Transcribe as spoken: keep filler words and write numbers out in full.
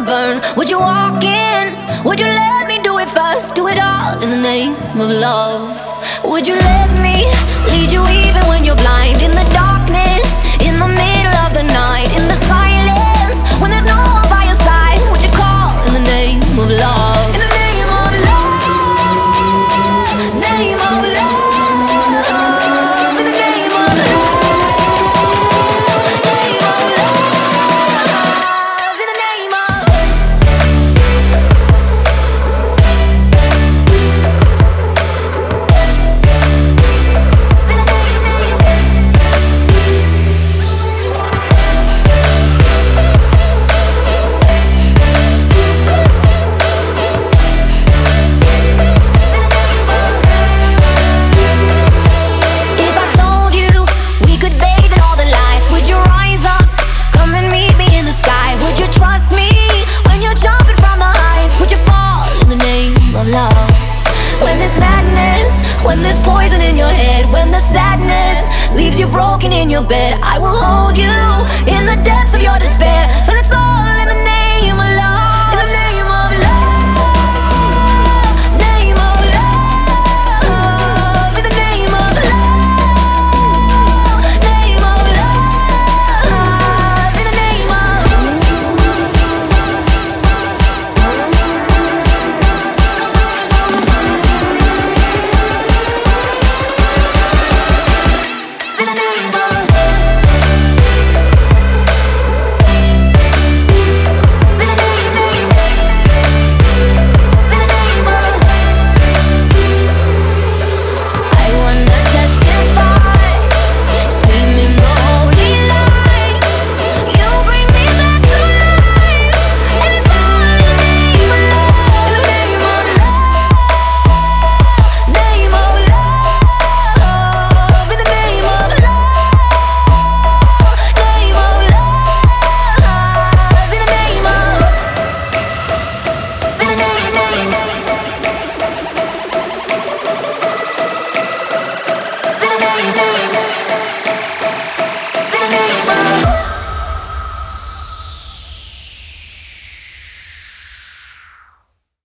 burn? Would you walk in? Would you let me do it first? Do it all in the name of love. Would you let me lead you even when you're blind? In the darkness, in the middle of the night, in the silence, when there's no one by your side, would you call in the name of love? In the name of love, name of love, in the name of love, name of love, in the name of when there's poison in your head, when the sadness leaves you broken in your bed. I will hold you in the depths of your despair.